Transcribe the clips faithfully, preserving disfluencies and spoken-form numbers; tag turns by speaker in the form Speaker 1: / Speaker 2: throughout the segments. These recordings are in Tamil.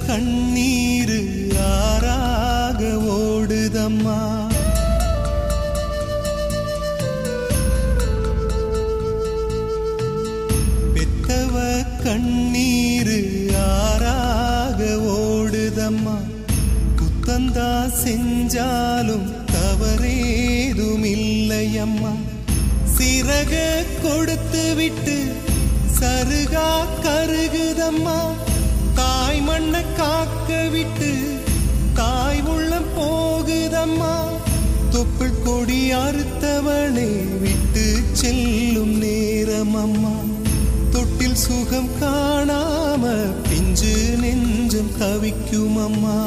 Speaker 1: கண்ணீரு ஆறாக ஓடுதம்மா. பெத்தவ கண்ணீரு ஆறாக ஓடுதம்மா. குத்தந்தா செஞ்சாலும் தவறேதும் இல்லையம்மா. சிறக கொடுத்து விட்டு சருகா கருகுதம்மா. தாய் மண்ண காக்க விட்டு தாய் உள்ளம் போகுதம்மா. தொப்புள் கொடி அறுத்தவளே விட்டு செல்லும் நேரம் அம்மா. தொட்டில் சுகம் காணாம பிஞ்சு நெஞ்சம் தவிக்கும் அம்மா.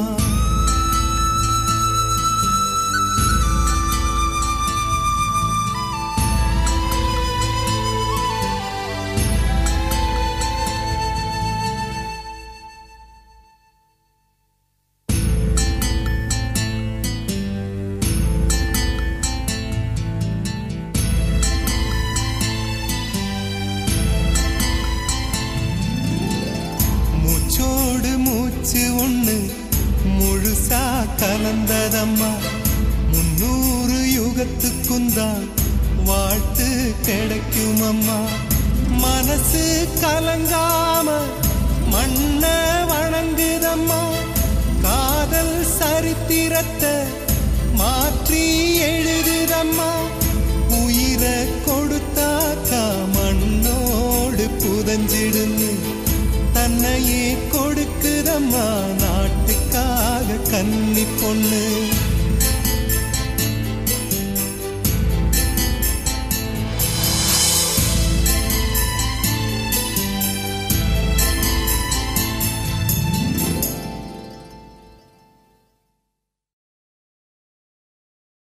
Speaker 1: மூச்சோடு மூச்சு ஒண்ணு முழுசா கலந்ததம்மா. முன்னூறு யுகத்துக்குந்தான் வாழ்த்து கிடைக்கும் அம்மா. மனசு கலங்காம மண்ண வணங்குதம்மா. காதல் சரித்திரத்தை மாற்றி எழுதுதம்மா. உயிரை கொடுத்தாக்கா மண்ணோடு புதஞ்சிடுன்னு தன்னையே கொடுக்குதம்மா. நாட்டுக்காக கன்னி பொண்ணு